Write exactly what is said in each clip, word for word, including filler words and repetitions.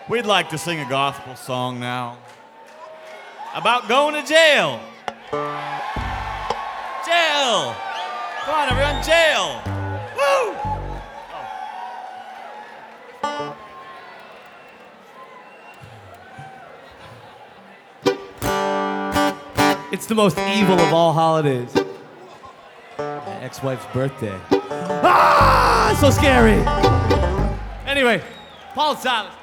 We'd like to sing a gospel song now about going to jail. Jail! Come on, everyone, jail! Woo! It's the most evil of all holidays. My ex-wife's birthday. Ah, so scary. Anyway, Paul and Silas.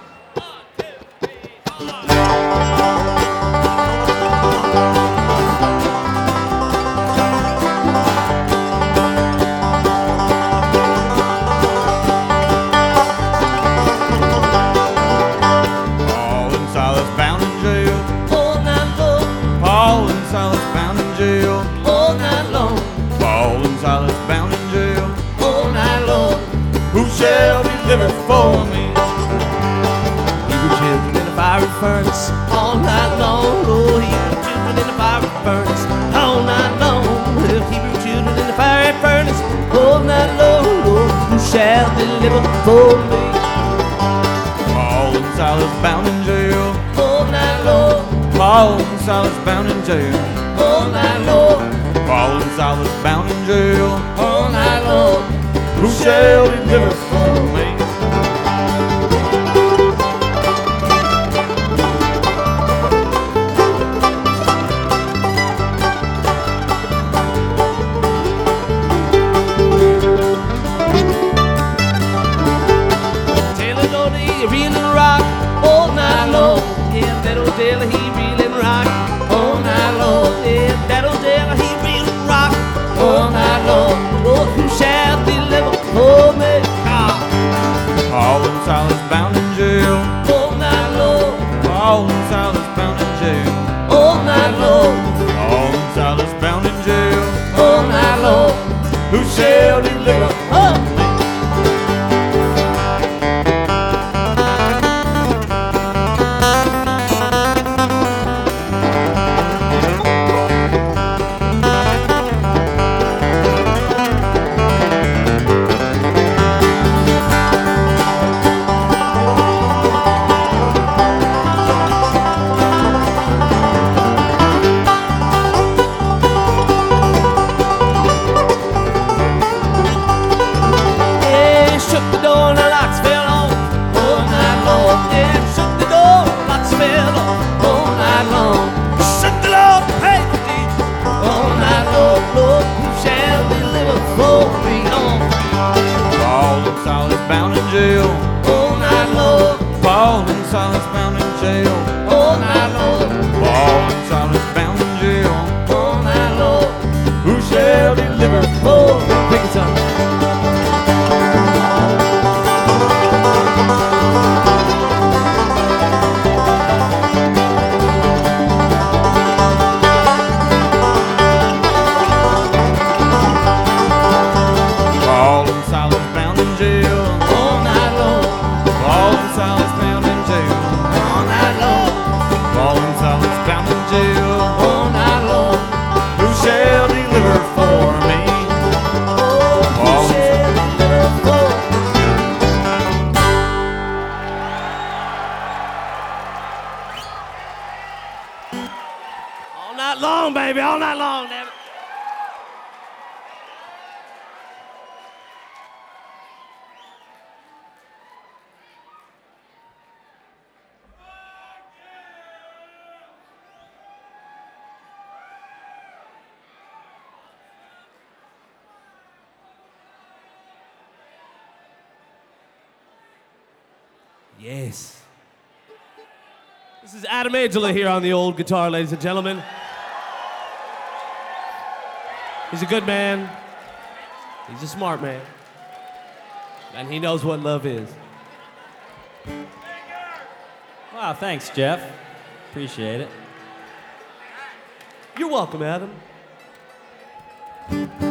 Paul and Silas bound in jail. All night long. Paul and Silas bound in jail. All night long. Paul and Silas bound in jail. All night long. Who shall deliver for me? Hebrew children in a fiery furnace all night long. Oh, Hebrew children in a fiery furnace all night long. Well, Hebrew children in a fiery furnace all night long. Oh, who shall deliver for me? Paul and Silas bound in jail. All night long. Paul and Silas bound in jail. All night long. Paul and Silas bound in jail. All night long. Who shall deliver for me? Taylor Doty, he reeling rock all night long. Yeah, that old Taylor, he reeling rock all night long. Yeah, that old Taylor, he reeling rock all night long. Oh, who shall deliver for me? Ah, Paul and Silas bound in jail. all night long, Paul and Silas bound in jail. all night long, Paul and Silas bound in jail. all night long. Who shall deliver? Oh. Yeah, shook the door and the locks fell off all night long. Yeah, shook the door, locks fell off all night long. Shook the door, hey, all night long. Lord, who shall deliver for me? Oh, Paul and Silas bound in jail. all night long, Paul and Silas bound in jail. all night long, Paul and Silas bound in jail. all night long. Who shall deliver Oh, pick it up. Paul and Silas bound in jail. All night long, Paul and Silas bound in jail. all night long, Paul and Silas bound in jail. all night long. Who shall deliver for me? Oh, who Paul. shall deliver for me? All night long, baby, all night long, damn it. Yes. This is Adam Angela here on the old guitar, ladies and gentlemen. He's a good man. He's a smart man. And he knows what love is. Wow, thanks, Jeff. Appreciate it. You're welcome, Adam.